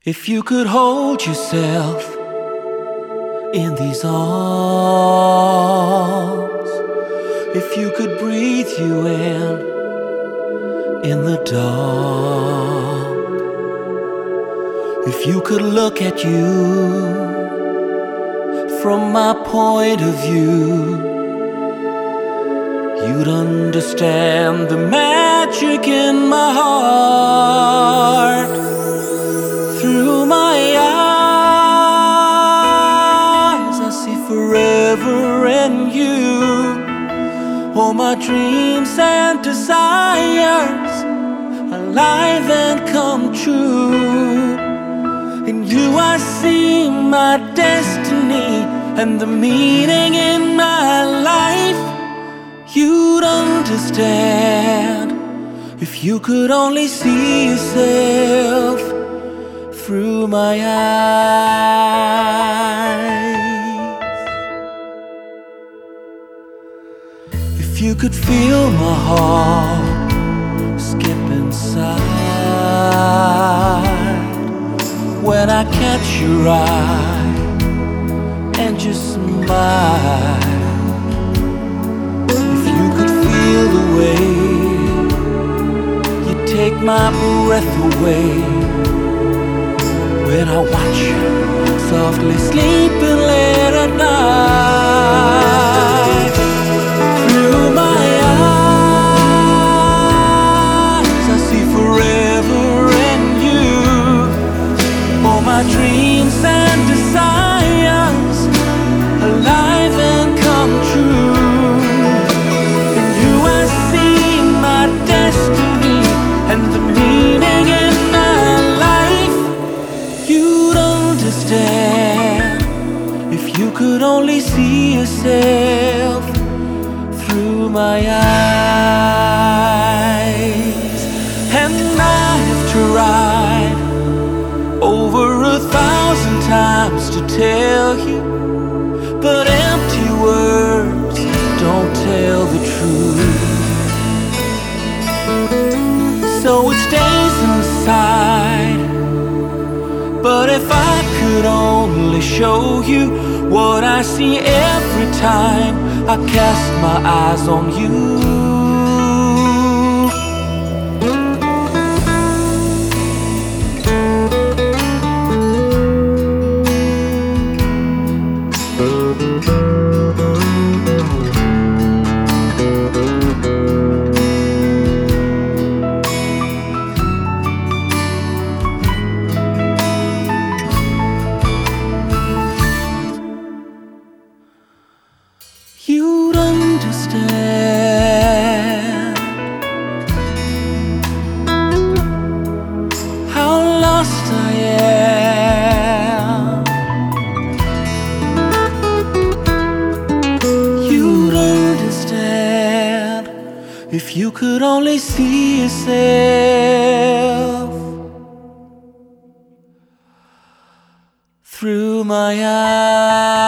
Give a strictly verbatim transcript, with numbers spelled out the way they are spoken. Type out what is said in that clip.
If you could hold yourself in these arms, if you could breathe you in, in the dark, if you could look at you from my point of view, you'd understand the magic in my heart. Through my eyes I see forever in you, all my dreams and desires alive and come true. In you I see my destiny and the meaning in my life. You'd understand if you could only see yourself through my eyes. If you could feel my heart skip inside when I catch your eye and just smile. If you could feel the way you take my breath away when I watch you softly sleeping late at night. Through my eyes I see forever in you, all my dreams and desires alive and come true. In you I see my destiny and the meaning in my life. You'd understand if you could only see yourself through my eyes. And I've tried over a thousand times to tell you, but empty words don't tell the truth. So it stays inside. But if I could only show you what I see every time I cast my eyes on you. You'd understand how lost I am. You'd understand if you could only see yourself through my eyes.